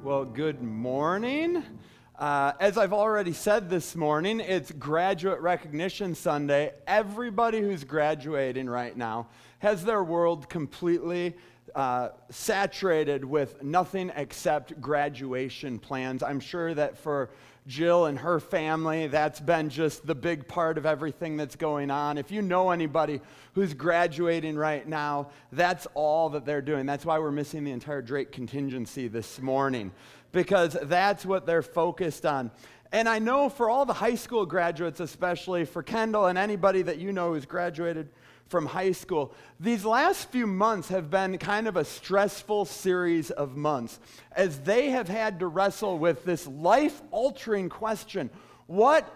Well, good morning. As I've already said this morning, it's Graduate Recognition Sunday. Everybody who's graduating right now has their world completely saturated with nothing except graduation plans. I'm sure that for Jill and her family, that's been just the big part of everything that's going on. If you know anybody who's graduating right now, that's all that they're doing. That's why we're missing the entire Drake contingency this morning, because that's what they're focused on. And I know for all the high school graduates, especially for Kendall and anybody that you know who's graduated from high school, these last few months have been kind of a stressful series of months as they have had to wrestle with this life-altering question. What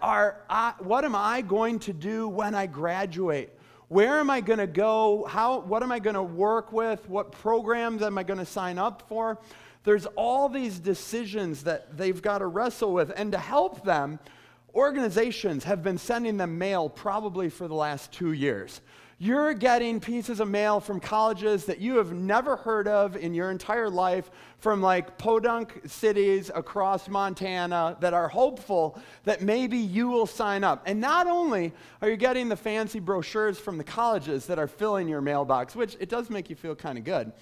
am I going to do when I graduate? Where am I going to go? What am I going to work with? What programs am I going to sign up for? There's all these decisions that they've got to wrestle with, and to help them, organizations have been sending them mail probably for the last 2 years. You're getting pieces of mail from colleges that you have never heard of in your entire life, from like podunk cities across Montana that are hopeful that maybe you will sign up. And not only are you getting the fancy brochures from the colleges that are filling your mailbox, which it does make you feel kind of good,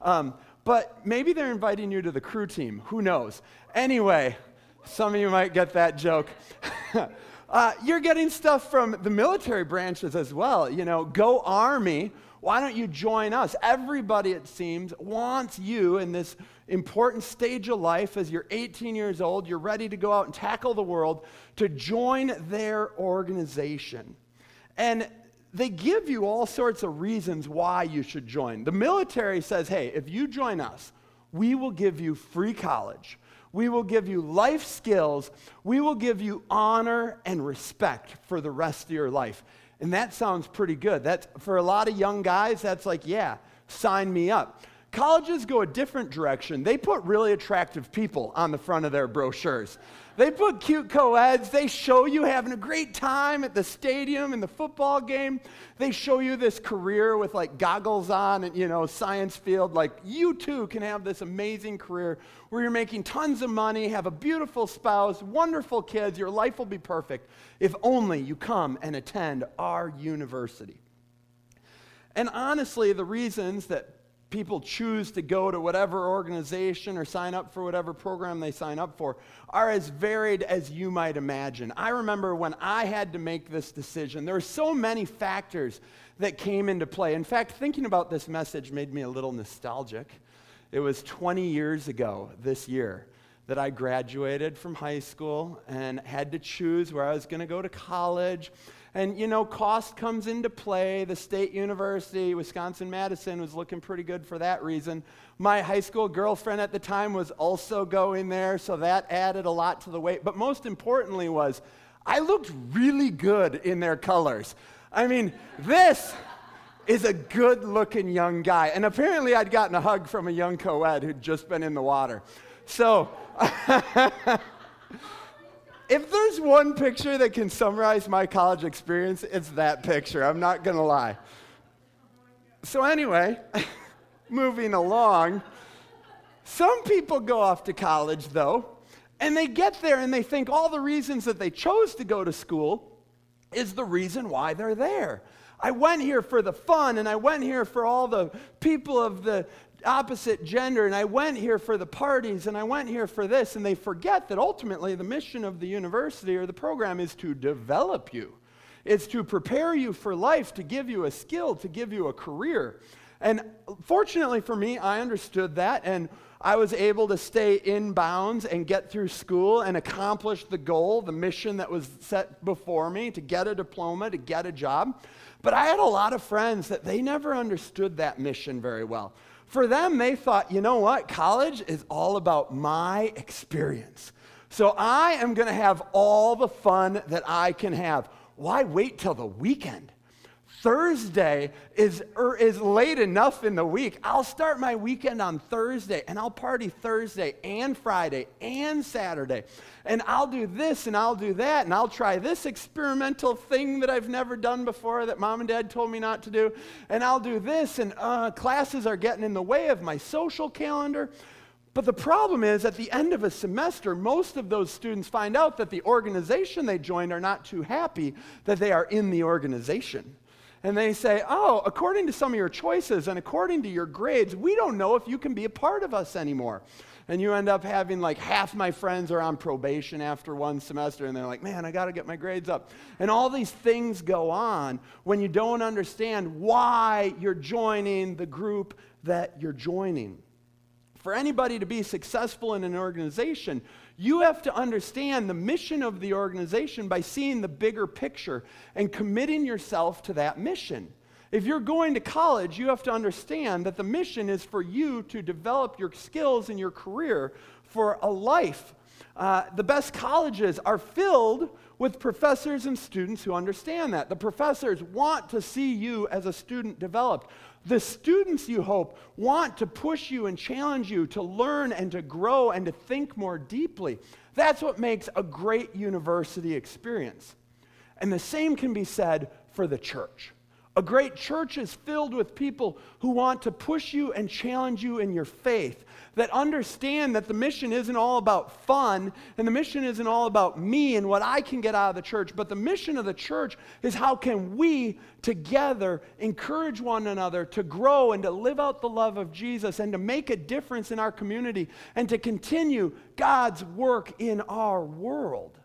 but maybe they're inviting you to the crew team. Who knows? Anyway, some of you might get that joke. You're getting stuff from the military branches as well. You know, go Army. Why don't you join us? Everybody, it seems, wants you in this important stage of life as you're 18 years old, you're ready to go out and tackle the world, to join their organization. And they give you all sorts of reasons why you should join. The military says, hey, if you join us, we will give you free college. We will give you life skills. We will give you honor and respect for the rest of your life. And that sounds pretty good. That's, for a lot of young guys, that's like, yeah, sign me up. Colleges go a different direction. They put really attractive people on the front of their brochures. They put cute co-eds. They show you having a great time at the stadium in the football game. They show you this career with like goggles on and, you know, science field. Like, you too can have this amazing career where you're making tons of money, have a beautiful spouse, wonderful kids. Your life will be perfect if only you come and attend our university. And honestly, the reasons that people choose to go to whatever organization or sign up for whatever program they sign up for are as varied as you might imagine. I remember when I had to make this decision, there were so many factors that came into play. In fact, thinking about this message made me a little nostalgic. It was 20 years ago this year that I graduated from high school and had to choose where I was going to go to college. And, you know, cost comes into play. The State University, Wisconsin-Madison, was looking pretty good for that reason. My high school girlfriend at the time was also going there, so that added a lot to the weight. But most importantly was, I looked really good in their colors. I mean, this is a good-looking young guy. And apparently I'd gotten a hug from a young co-ed who'd just been in the water. So if there's one picture that can summarize my college experience, it's that picture. I'm not going to lie. So anyway, moving along, some people go off to college, though, and they get there and they think all the reasons that they chose to go to school is the reason why they're there. I went here for the fun, and I went here for all the people of the opposite gender, and I went here for the parties, and I went here for this, and they forget that ultimately the mission of the university or the program is to develop you. It's to prepare you for life, to give you a skill, to give you a career. And fortunately for me, I understood that, and I was able to stay in bounds and get through school and accomplish the goal, the mission that was set before me, to get a diploma, to get a job. But I had a lot of friends that they never understood that mission very well. For them, they thought, you know what? College is all about my experience. So I am going to have all the fun that I can have. Why wait till the weekend? Thursday is late enough in the week. I'll start my weekend on Thursday, and I'll party Thursday and Friday and Saturday. And I'll do this and I'll do that, and I'll try this experimental thing that I've never done before that mom and dad told me not to do. And I'll do this, and classes are getting in the way of my social calendar. But the problem is, at the end of a semester, most of those students find out that the organization they joined are not too happy that they are in the organization. And they say, oh, according to some of your choices and according to your grades, we don't know if you can be a part of us anymore. And you end up having like half my friends are on probation after one semester, and they're like, man, I got to get my grades up. And all these things go on when you don't understand why you're joining the group that you're joining. For anybody to be successful in an organization, you have to understand the mission of the organization by seeing the bigger picture and committing yourself to that mission. If you're going to college, you have to understand that the mission is for you to develop your skills in your career for a life. The best colleges are filled with professors and students who understand that. The professors want to see you as a student developed. The students, you hope, want to push you and challenge you to learn and to grow and to think more deeply. That's what makes a great university experience. And the same can be said for the church. A great church is filled with people who want to push you and challenge you in your faith, that understand that the mission isn't all about fun, and the mission isn't all about me and what I can get out of the church, but the mission of the church is how can we together encourage one another to grow and to live out the love of Jesus and to make a difference in our community and to continue God's work in our world.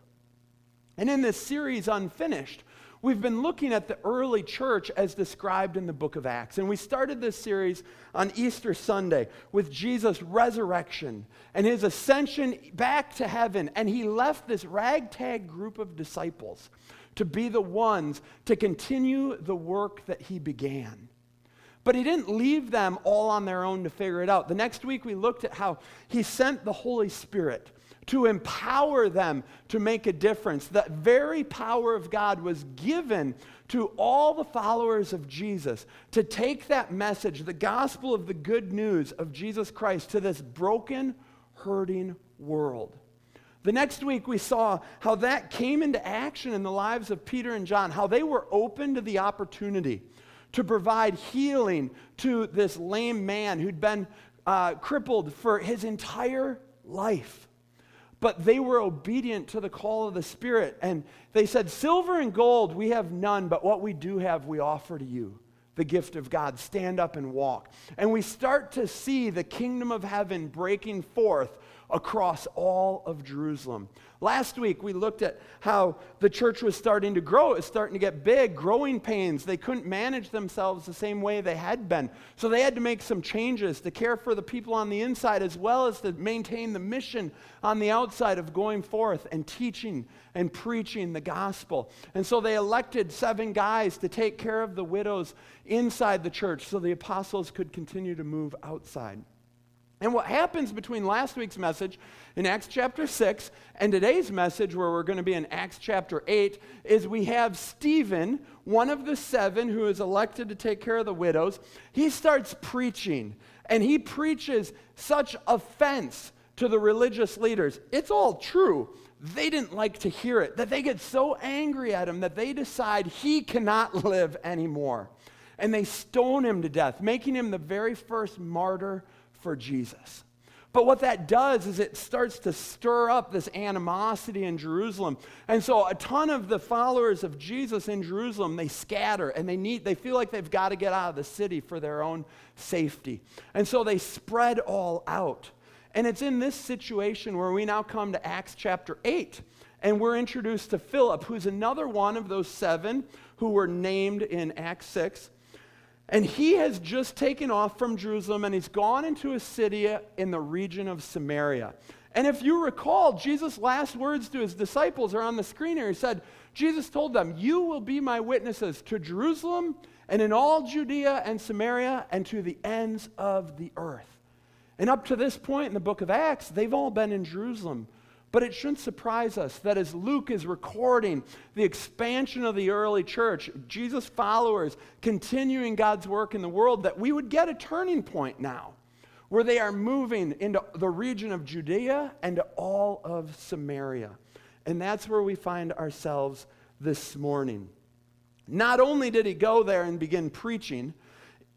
And in this series, Unfinished, we've been looking at the early church as described in the book of Acts. And we started this series on Easter Sunday with Jesus' resurrection and his ascension back to heaven. And he left this ragtag group of disciples to be the ones to continue the work that he began. But he didn't leave them all on their own to figure it out. The next week we looked at how he sent the Holy Spirit to empower them to make a difference. That very power of God was given to all the followers of Jesus to take that message, the gospel of the good news of Jesus Christ, to this broken, hurting world. The next week we saw how that came into action in the lives of Peter and John, how they were open to the opportunity to provide healing to this lame man who'd been crippled for his entire life. But they were obedient to the call of the Spirit. And they said, silver and gold we have none, but what we do have we offer to you. The gift of God. Stand up and walk. And we start to see the kingdom of heaven breaking forth across all of Jerusalem. Last week, we looked at how the church was starting to grow. It was starting to get big, growing pains. They couldn't manage themselves the same way they had been. So they had to make some changes to care for the people on the inside as well as to maintain the mission on the outside of going forth and teaching and preaching the gospel. And so they elected 7 guys to take care of the widows inside the church so the apostles could continue to move outside. And what happens between last week's message in Acts chapter 6 and today's message, where we're going to be in Acts chapter 8, is we have Stephen, one of the 7 who is elected to take care of the widows. He starts preaching, and he preaches such offense to the religious leaders. It's all true. They didn't like to hear it, that they get so angry at him that they decide he cannot live anymore. And they stone him to death, making him the very first martyr for Jesus. But what that does is it starts to stir up this animosity in Jerusalem. And so a ton of the followers of Jesus in Jerusalem, they scatter and they feel like they've got to get out of the city for their own safety. And so they spread all out. And it's in this situation where we now come to Acts chapter 8. And we're introduced to Philip, who's another one of those 7 who were named in Acts 6. And he has just taken off from Jerusalem, and he's gone into a city in the region of Samaria. And if you recall, Jesus' last words to his disciples are on the screen here. He said, Jesus told them, you will be my witnesses to Jerusalem and in all Judea and Samaria and to the ends of the earth. And up to this point in the book of Acts, they've all been in Jerusalem. But it shouldn't surprise us that as Luke is recording the expansion of the early church, Jesus' followers continuing God's work in the world, that we would get a turning point now where they are moving into the region of Judea and to all of Samaria. And that's where we find ourselves this morning. Not only did he go there and begin preaching,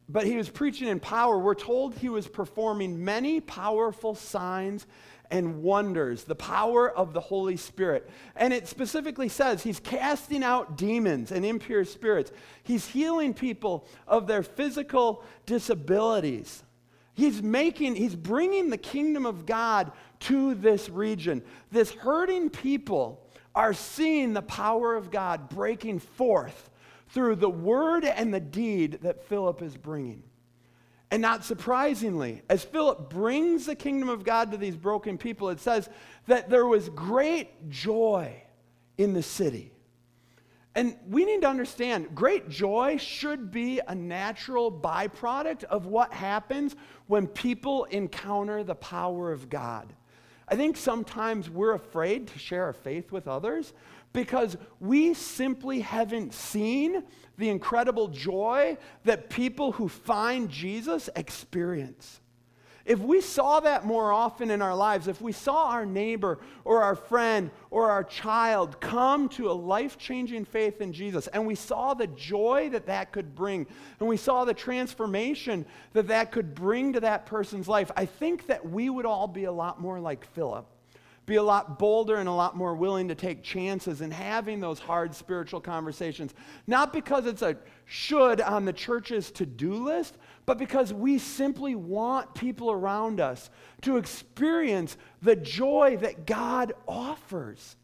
but he was preaching in power. We're told he was performing many powerful signs and wonders, the power of the Holy Spirit. And it specifically says he's casting out demons and impure spirits. He's healing people of their physical disabilities. He's bringing the kingdom of God to this region. This hurting people are seeing the power of God breaking forth through the word and the deed that Philip is bringing. And not surprisingly, as Philip brings the kingdom of God to these broken people, it says that there was great joy in the city. And we need to understand, great joy should be a natural byproduct of what happens when people encounter the power of God. I think sometimes we're afraid to share our faith with others because we simply haven't seen the incredible joy that people who find Jesus experience. If we saw that more often in our lives, if we saw our neighbor or our friend or our child come to a life-changing faith in Jesus, and we saw the joy that that could bring, and we saw the transformation that that could bring to that person's life, I think that we would all be a lot more like Philip, be a lot bolder and a lot more willing to take chances in having those hard spiritual conversations. Not because it's a should on the church's to-do list, but because we simply want people around us to experience the joy that God offers.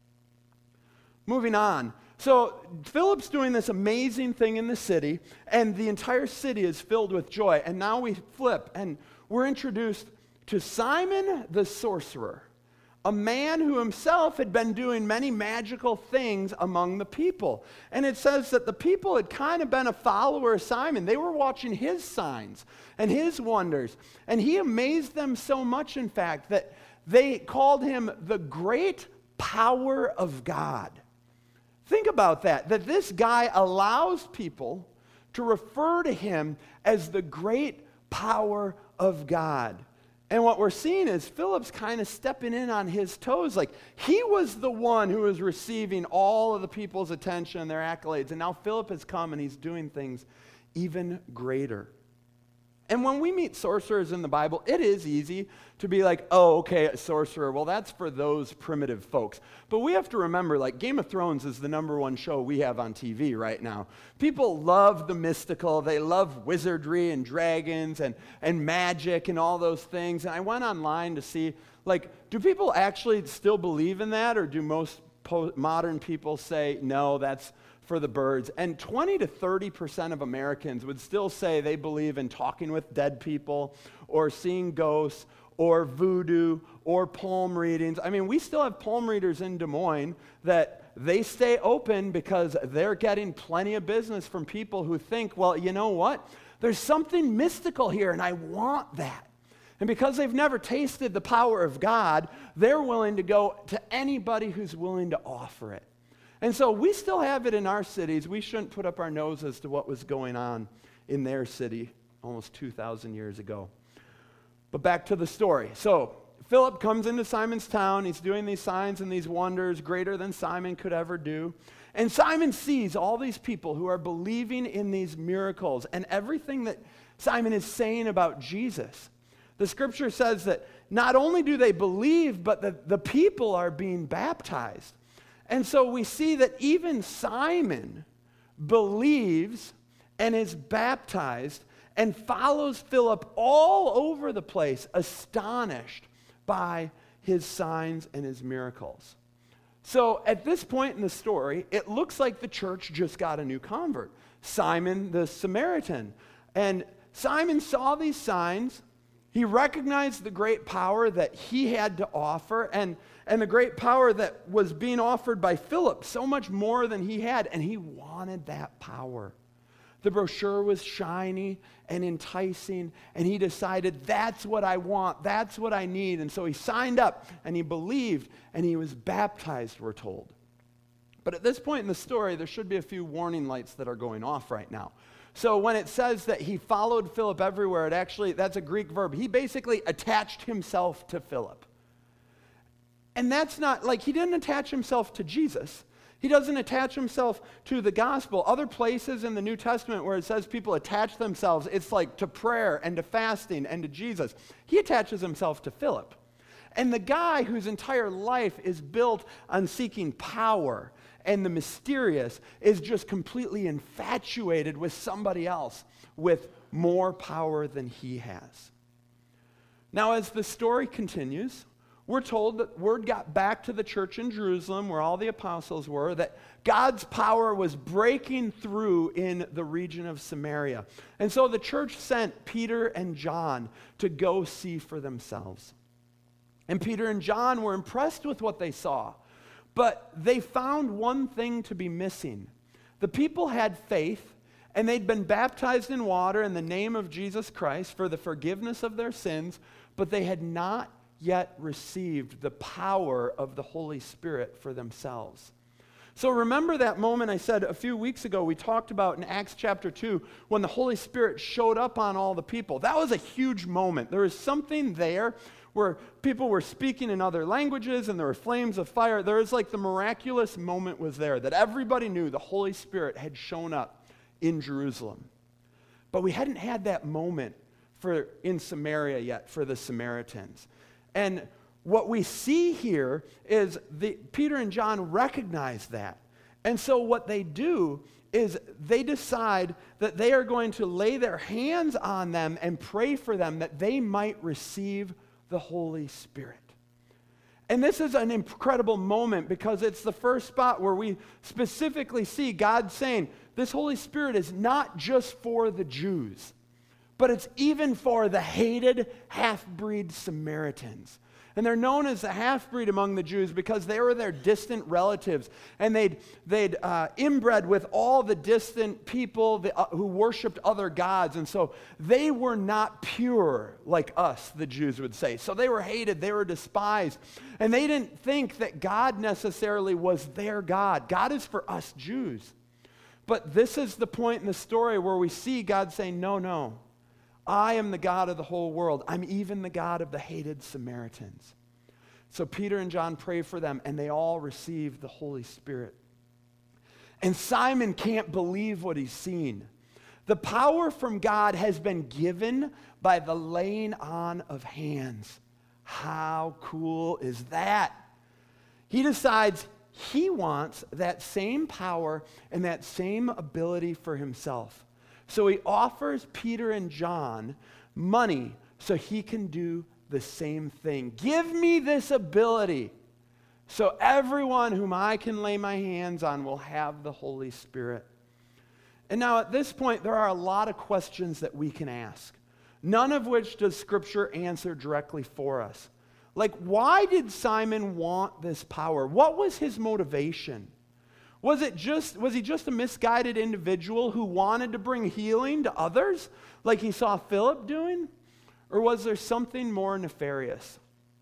Moving on. So Philip's doing this amazing thing in the city, and the entire city is filled with joy. And now we flip, and we're introduced to Simon the sorcerer, a man who himself had been doing many magical things among the people. And it says that the people had kind of been a follower of Simon. They were watching his signs and his wonders. And he amazed them so much, in fact, that they called him the great power of God. Think about that this guy allows people to refer to him as the great power of God. And what we're seeing is Philip's kind of stepping in on his toes. Like, he was the one who was receiving all of the people's attention and their accolades. And now Philip has come and he's doing things even greater. And when we meet sorcerers in the Bible, it is easy to be like, oh, okay, a sorcerer. Well, that's for those primitive folks. But we have to remember, like, Game of Thrones is the #1 show we have on TV right now. People love the mystical. They love wizardry and dragons and magic and all those things. And I went online to see, like, do people actually still believe in that? Or do most modern people say, no, that's for the birds? And 20 to 30% of Americans would still say they believe in talking with dead people or seeing ghosts or voodoo or palm readings. I mean, we still have palm readers in Des Moines that they stay open because they're getting plenty of business from people who think, well, you know what? There's something mystical here and I want that. And because they've never tasted the power of God, they're willing to go to anybody who's willing to offer it. And so we still have it in our cities. We shouldn't put up our noses to what was going on in their city almost 2,000 years ago. But back to the story. So Philip comes into Simon's town. He's doing these signs and these wonders greater than Simon could ever do. And Simon sees all these people who are believing in these miracles and everything that Simon is saying about Jesus. The scripture says that not only do they believe, but the people are being baptized. And so we see that even Simon believes and is baptized and follows Philip all over the place, astonished by his signs and his miracles. So at this point in the story, it looks like the church just got a new convert, Simon the Samaritan. And Simon saw these signs. He recognized the great power that he had to offer and the great power that was being offered by Philip, so much more than he had, and he wanted that power. The brochure was shiny and enticing, and he decided, that's what I want, that's what I need. And so he signed up, and he believed, and he was baptized, we're told. But at this point in the story, there should be a few warning lights that are going off right now. So when it says that he followed Philip everywhere, that's a Greek verb. He basically attached himself to Philip. And that's not, like, he didn't attach himself to Jesus. He doesn't attach himself to the gospel. Other places in the New Testament where it says people attach themselves, it's like to prayer and to fasting and to Jesus. He attaches himself to Philip. And the guy whose entire life is built on seeking power and the mysterious is just completely infatuated with somebody else with more power than he has. Now, as the story continues, we're told that word got back to the church in Jerusalem, where all the apostles were, that God's power was breaking through in the region of Samaria. And so the church sent Peter and John to go see for themselves. And Peter and John were impressed with what they saw, but they found one thing to be missing. The people had faith, and they'd been baptized in water in the name of Jesus Christ for the forgiveness of their sins, but they had not yet received the power of the Holy Spirit for themselves. So remember that moment I said a few weeks ago we talked about in Acts chapter 2 when the Holy Spirit showed up on all the people. That was a huge moment. There was something there where people were speaking in other languages and there were flames of fire. There was like the miraculous moment was there that everybody knew the Holy Spirit had shown up in Jerusalem. But we hadn't had that moment in Samaria yet for the Samaritans. And what we see here is Peter and John recognize that. And so what they do is they decide that they are going to lay their hands on them and pray for them that they might receive the Holy Spirit. And this is an incredible moment because it's the first spot where we specifically see God saying, this Holy Spirit is not just for the Jews, but it's even for the hated half-breed Samaritans. And they're known as the half-breed among the Jews because they were their distant relatives. And they'd inbred with all the distant people who worshiped other gods. And so they were not pure like us, the Jews would say. So they were hated, they were despised. And they didn't think that God necessarily was their God. God is for us Jews. But this is the point in the story where we see God saying, no. I am the God of the whole world. I'm even the God of the hated Samaritans. So Peter and John pray for them, and they all receive the Holy Spirit. And Simon can't believe what he's seen. The power from God has been given by the laying on of hands. How cool is that? He decides he wants that same power and that same ability for himself. So he offers Peter and John money so he can do the same thing. Give me this ability so everyone whom I can lay my hands on will have the Holy Spirit. And now at this point, there are a lot of questions that we can ask, none of which does Scripture answer directly for us. Like, why did Simon want this power? What was his motivation? Was he just a misguided individual who wanted to bring healing to others like he saw Philip doing? Or was there something more nefarious?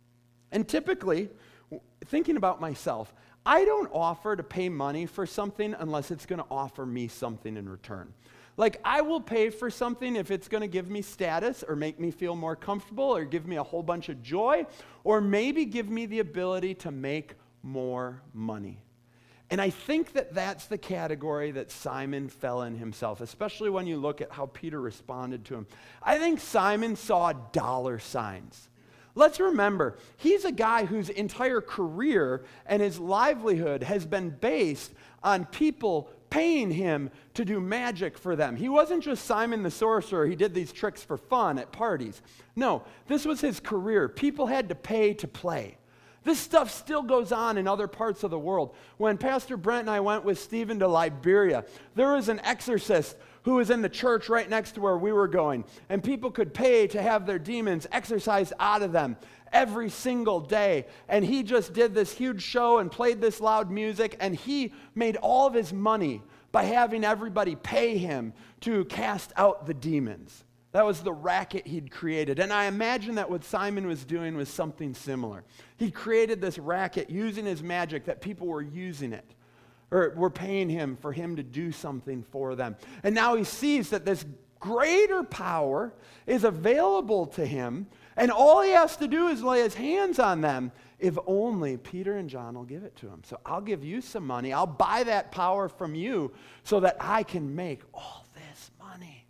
And typically, thinking about myself, I don't offer to pay money for something unless it's going to offer me something in return. Like, I will pay for something if it's going to give me status or make me feel more comfortable or give me a whole bunch of joy or maybe give me the ability to make more money. And I think that that's the category that Simon fell in himself, especially when you look at how Peter responded to him. I think Simon saw dollar signs. Let's remember, he's a guy whose entire career and his livelihood has been based on people paying him to do magic for them. He wasn't just Simon the sorcerer. He did these tricks for fun at parties. No, this was his career. People had to pay to play. This stuff still goes on in other parts of the world. When Pastor Brent and I went with Stephen to Liberia, there was an exorcist who was in the church right next to where we were going, and people could pay to have their demons exorcised out of them every single day. And he just did this huge show and played this loud music, and he made all of his money by having everybody pay him to cast out the demons. That was the racket he'd created. And I imagine that what Simon was doing was something similar. He created this racket using his magic that people were using it, or were paying him for him to do something for them. And now he sees that this greater power is available to him And all he has to do is lay his hands on them if only Peter and John will give it to him. So I'll give you some money. I'll buy that power from you so that I can make all this money.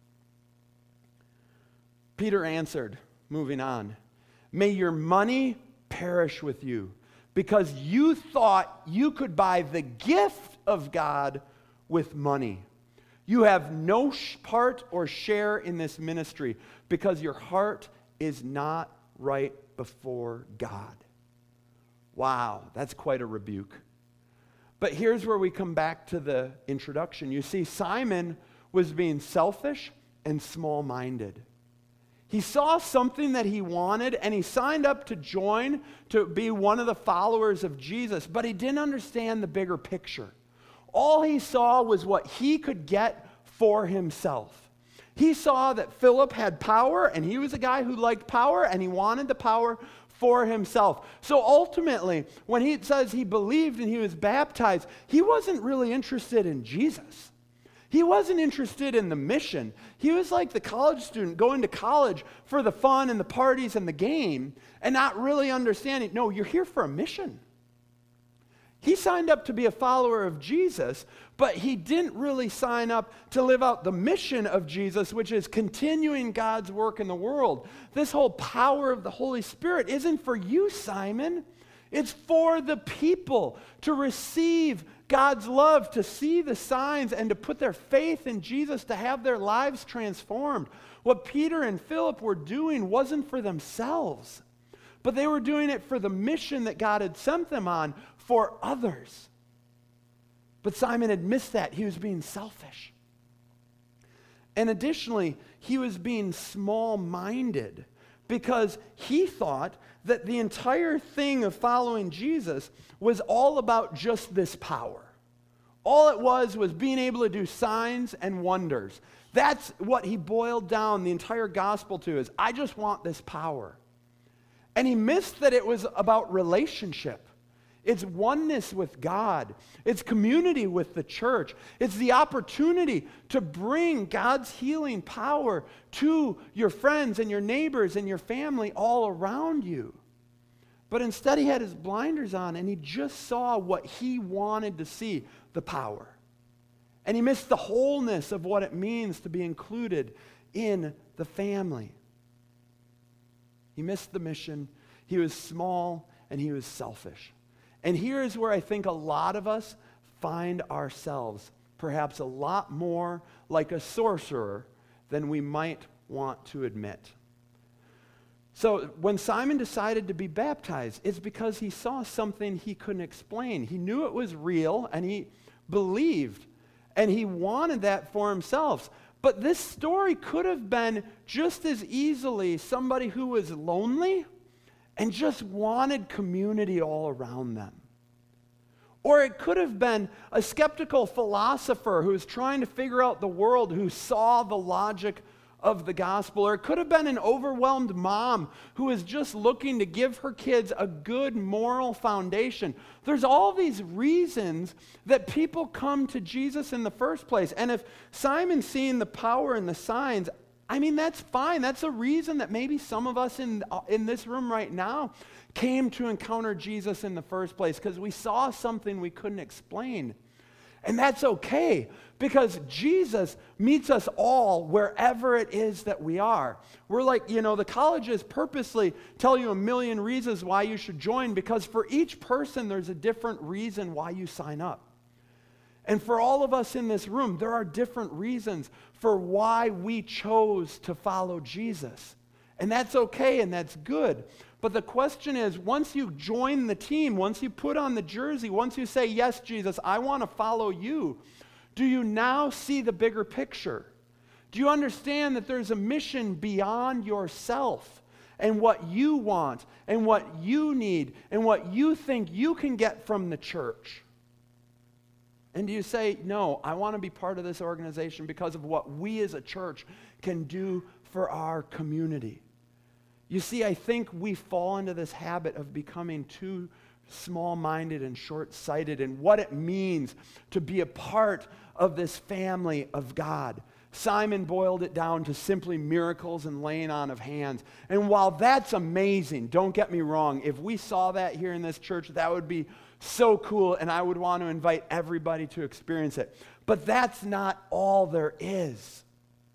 Peter answered, moving on, may your money perish with you, because you thought you could buy the gift of God with money. You have no part or share in this ministry because your heart is not right before God. Wow, that's quite a rebuke. But here's where we come back to the introduction. You see, Simon was being selfish and small-minded. He saw something that he wanted, and he signed up to join to be one of the followers of Jesus, but he didn't understand the bigger picture. All he saw was what he could get for himself. He saw that Philip had power, and he was a guy who liked power, and he wanted the power for himself. So ultimately, when he says he believed and he was baptized, he wasn't really interested in Jesus. He wasn't interested in the mission. He was like the college student going to college for the fun and the parties and the game and not really understanding, no, you're here for a mission. He signed up to be a follower of Jesus, but he didn't really sign up to live out the mission of Jesus, which is continuing God's work in the world. This whole power of the Holy Spirit isn't for you, Simon. It's for the people to receive God's love, to see the signs, and to put their faith in Jesus, to have their lives transformed. What Peter and Philip were doing wasn't for themselves, but they were doing it for the mission that God had sent them on for others. But Simon had missed that. He was being selfish. And additionally, he was being small-minded because he thought that the entire thing of following Jesus was all about just this power. All it was being able to do signs and wonders. That's what he boiled down the entire gospel to, is I just want this power. And he missed that it was about relationship. It's oneness with God. It's community with the church. It's the opportunity to bring God's healing power to your friends and your neighbors and your family all around you. But instead he had his blinders on and he just saw what he wanted to see, the power. And he missed the wholeness of what it means to be included in the family. He missed the mission. He was small and he was selfish. And here is where I think a lot of us find ourselves, perhaps a lot more like a sorcerer than we might want to admit. So when Simon decided to be baptized, it's because he saw something he couldn't explain. He knew it was real, and he believed, and he wanted that for himself. But this story could have been just as easily somebody who was lonely and just wanted community all around them. Or it could have been a skeptical philosopher who was trying to figure out the world, who saw the logic of the gospel. Or it could have been an overwhelmed mom who was just looking to give her kids a good moral foundation. There's all these reasons that people come to Jesus in the first place. And if Simon's seeing the power and the signs, I mean, that's fine. That's a reason that maybe some of us in this room right now came to encounter Jesus in the first place, because we saw something we couldn't explain. And that's okay, because Jesus meets us all wherever it is that we are. We're like, the colleges purposely tell you a million reasons why you should join, because for each person there's a different reason why you sign up. And for all of us in this room, there are different reasons for why we chose to follow Jesus. And that's okay and that's good. But the question is, once you join the team, once you put on the jersey, once you say, yes, Jesus, I want to follow you, do you now see the bigger picture? Do you understand that there's a mission beyond yourself and what you want and what you need and what you think you can get from the church? And do you say, no, I want to be part of this organization because of what we as a church can do for our community? You see, I think we fall into this habit of becoming too small-minded and short-sighted in what it means to be a part of this family of God. Simon boiled it down to simply miracles and laying on of hands. And while that's amazing, don't get me wrong, if we saw that here in this church, that would be so cool, and I would want to invite everybody to experience it. But that's not all there is.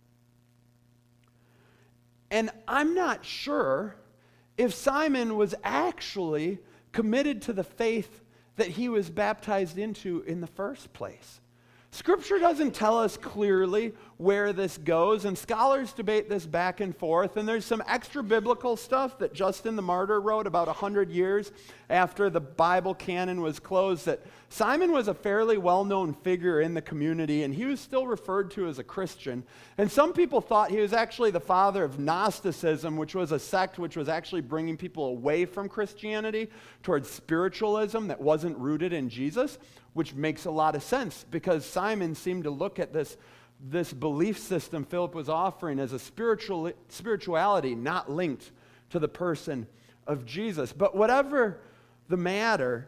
And I'm not sure if Simon was actually committed to the faith that he was baptized into in the first place. Scripture doesn't tell us clearly where this goes, and scholars debate this back and forth, and there's some extra biblical stuff that Justin the Martyr wrote about 100 years after the Bible canon was closed, that Simon was a fairly well-known figure in the community, and he was still referred to as a Christian. And some people thought he was actually the father of Gnosticism, which was a sect which was actually bringing people away from Christianity towards spiritualism that wasn't rooted in Jesus, which makes a lot of sense because Simon seemed to look at this belief system Philip was offering as a spirituality not linked to the person of Jesus. But whatever the matter,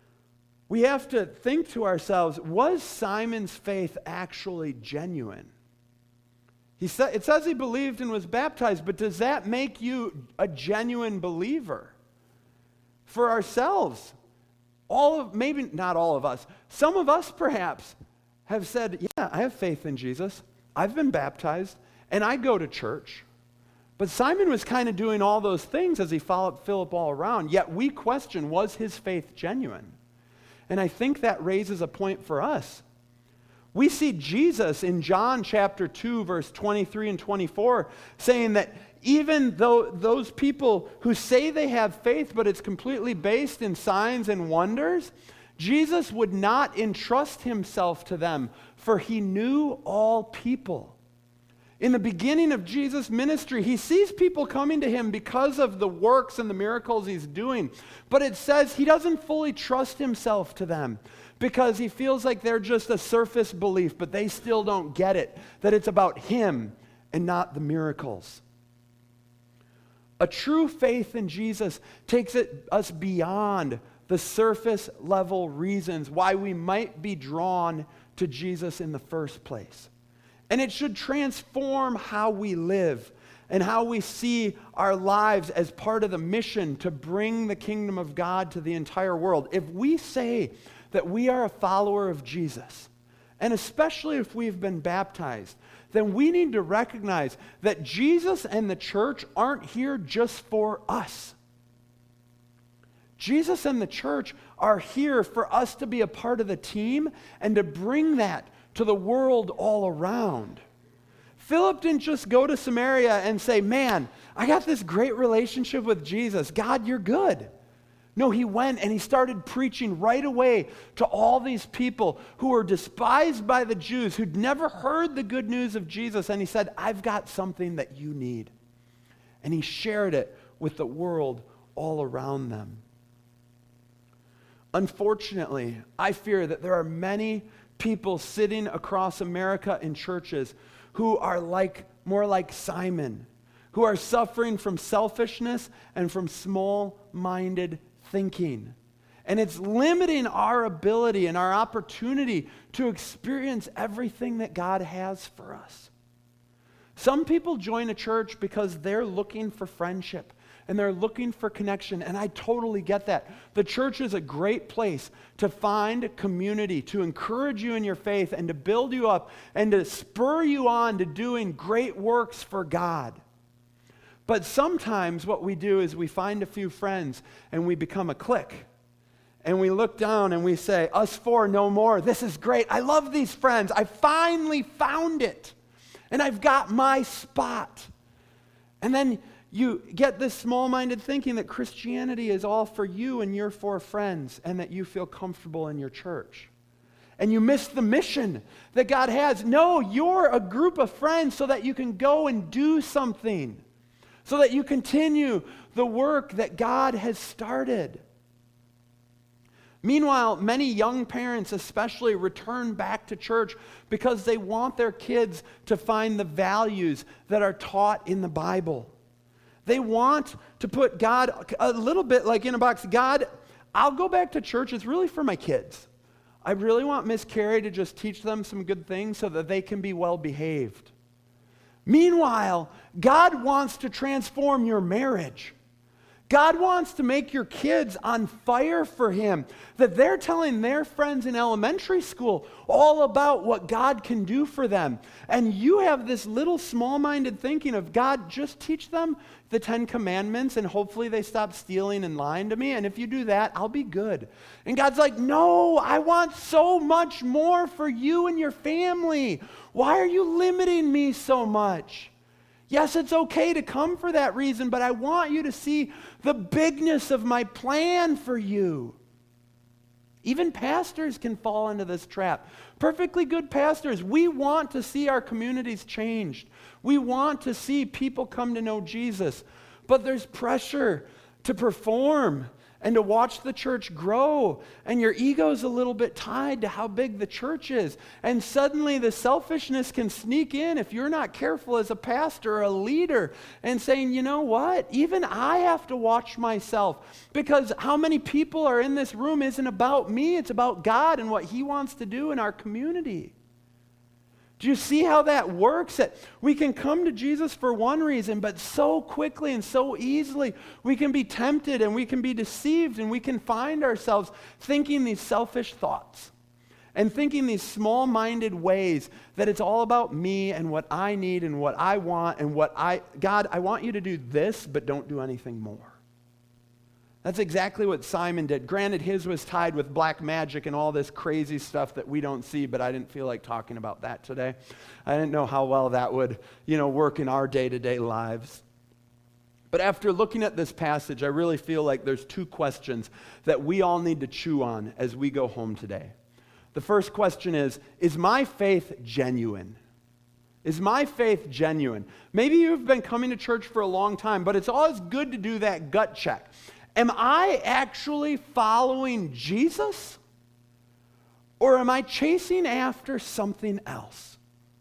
we have to think to ourselves, was Simon's faith actually genuine? It says he believed and was baptized, but does that make you a genuine believer? For ourselves, maybe not all of us, some of us perhaps have said, yeah, I have faith in Jesus. I've been baptized, and I go to church. But Simon was kind of doing all those things as he followed Philip all around, yet we question, was his faith genuine? And I think that raises a point for us. We see Jesus in John chapter 2, verse 23 and 24, saying that even though those people who say they have faith, but it's completely based in signs and wonders, Jesus would not entrust himself to them, for he knew all people. In the beginning of Jesus' ministry, he sees people coming to him because of the works and the miracles he's doing. But it says he doesn't fully trust himself to them because he feels like they're just a surface belief, but they still don't get it, that it's about him and not the miracles. A true faith in Jesus takes us beyond the surface level reasons why we might be drawn to Jesus in the first place. And it should transform how we live and how we see our lives as part of the mission to bring the kingdom of God to the entire world. If we say that we are a follower of Jesus, and especially if we've been baptized, then we need to recognize that Jesus and the church aren't here just for us. Jesus and the church are here for us to be a part of the team and to bring that to the world all around. Philip didn't just go to Samaria and say, man, I got this great relationship with Jesus. God, you're good. No, he went and he started preaching right away to all these people who were despised by the Jews, who'd never heard the good news of Jesus. And he said, I've got something that you need. And he shared it with the world all around them. Unfortunately, I fear that there are many people sitting across America in churches who are more like Simon, who are suffering from selfishness and from small-minded thinking. And it's limiting our ability and our opportunity to experience everything that God has for us. Some people join a church because they're looking for friendship and they're looking for connection, and I totally get that. The church is a great place to find community, to encourage you in your faith, and to build you up, and to spur you on to doing great works for God. But sometimes what we do is we find a few friends, and we become a clique. And we look down and we say, us four, no more. This is great. I love these friends. I finally found it. And I've got my spot. And then you get this small-minded thinking that Christianity is all for you and your four friends and that you feel comfortable in your church. And you miss the mission that God has. No, you're a group of friends so that you can go and do something, so that you continue the work that God has started. Meanwhile, many young parents especially return back to church because they want their kids to find the values that are taught in the Bible. They want to put God a little bit like in a box. God, I'll go back to church. It's really for my kids. I really want Miss Carrie to just teach them some good things so that they can be well behaved. Meanwhile, God wants to transform your marriage. God wants to make your kids on fire for Him, that they're telling their friends in elementary school all about what God can do for them. And you have this little small-minded thinking of, God, just teach them the 10 Commandments and hopefully they stop stealing and lying to me. And if you do that, I'll be good. And God's like, no, I want so much more for you and your family. Why are you limiting me so much? Yes, it's okay to come for that reason, but I want you to see the bigness of my plan for you. Even pastors can fall into this trap. Perfectly good pastors, we want to see our communities changed. We want to see people come to know Jesus. But there's pressure to perform and to watch the church grow. And your ego's a little bit tied to how big the church is. And suddenly the selfishness can sneak in if you're not careful as a pastor or a leader and saying, you know what? Even I have to watch myself, because how many people are in this room isn't about me. It's about God and what He wants to do in our community. Do you see how that works? That we can come to Jesus for one reason, but so quickly and so easily we can be tempted and we can be deceived and we can find ourselves thinking these selfish thoughts and thinking these small-minded ways that it's all about me and what I need and what I want and God, I want you to do this, but don't do anything more. That's exactly what Simon did. Granted, his was tied with black magic and all this crazy stuff that we don't see, but I didn't feel like talking about that today. I didn't know how well that would, work in our day-to-day lives. But after looking at this passage, I really feel like there's two questions that we all need to chew on as we go home today. The first question is my faith genuine? Is my faith genuine? Maybe you've been coming to church for a long time, but it's always good to do that gut check. Am I actually following Jesus? Or am I chasing after something else?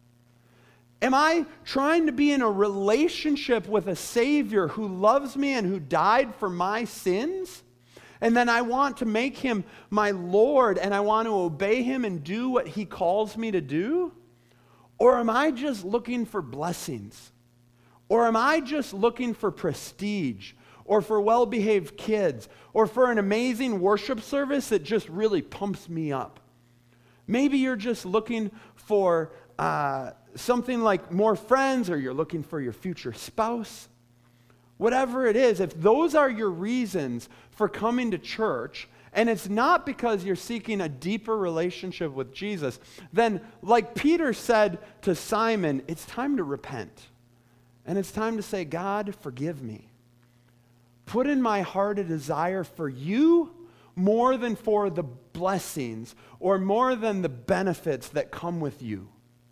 Am I trying to be in a relationship with a Savior who loves me and who died for my sins? And then I want to make Him my Lord and I want to obey Him and do what He calls me to do? Or am I just looking for blessings? Or am I just looking for prestige? Or for well-behaved kids, or for an amazing worship service that just really pumps me up? Maybe you're just looking for something like more friends, or you're looking for your future spouse. Whatever it is, if those are your reasons for coming to church, and it's not because you're seeking a deeper relationship with Jesus, then like Peter said to Simon, it's time to repent. And it's time to say, God, forgive me. Put in my heart a desire for you more than for the blessings or more than the benefits that come with you.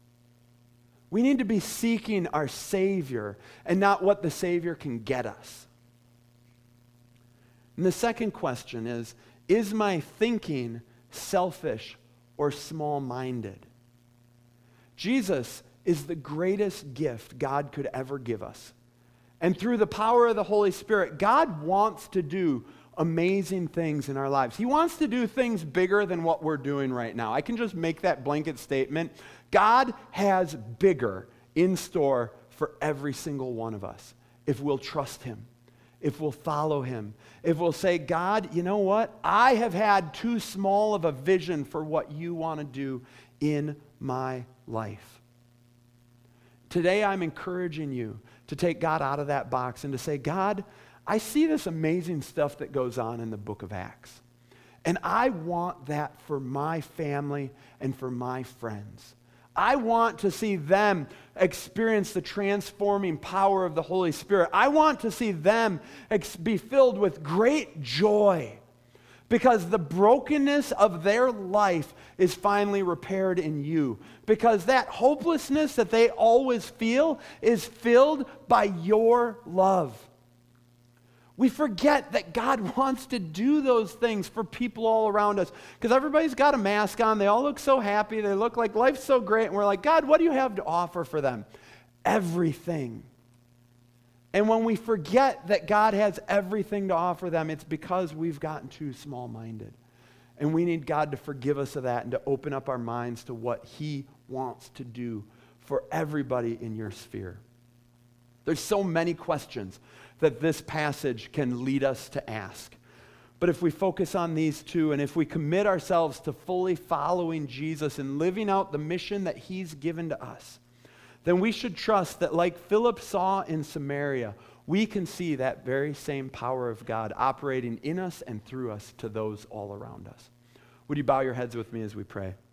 We need to be seeking our Savior and not what the Savior can get us. And the second question is my thinking selfish or small-minded? Jesus is the greatest gift God could ever give us. And through the power of the Holy Spirit, God wants to do amazing things in our lives. He wants to do things bigger than what we're doing right now. I can just make that blanket statement. God has bigger in store for every single one of us if we'll trust Him, if we'll follow Him, if we'll say, God, you know what? I have had too small of a vision for what you want to do in my life. Today I'm encouraging you to take God out of that box and to say, God, I see this amazing stuff that goes on in the book of Acts. And I want that for my family and for my friends. I want to see them experience the transforming power of the Holy Spirit. I want to see them be filled with great joy because the brokenness of their life is finally repaired in you. Because that hopelessness that they always feel is filled by your love. We forget that God wants to do those things for people all around us. Because everybody's got a mask on. They all look so happy. They look like life's so great. And we're like, God, what do you have to offer for them? Everything. And when we forget that God has everything to offer them, it's because we've gotten too small-minded. And we need God to forgive us of that and to open up our minds to what He wants to do for everybody in your sphere. There's so many questions that this passage can lead us to ask. But if we focus on these two, and if we commit ourselves to fully following Jesus and living out the mission that he's given to us, then we should trust that like Philip saw in Samaria, we can see that very same power of God operating in us and through us to those all around us. Would you bow your heads with me as we pray?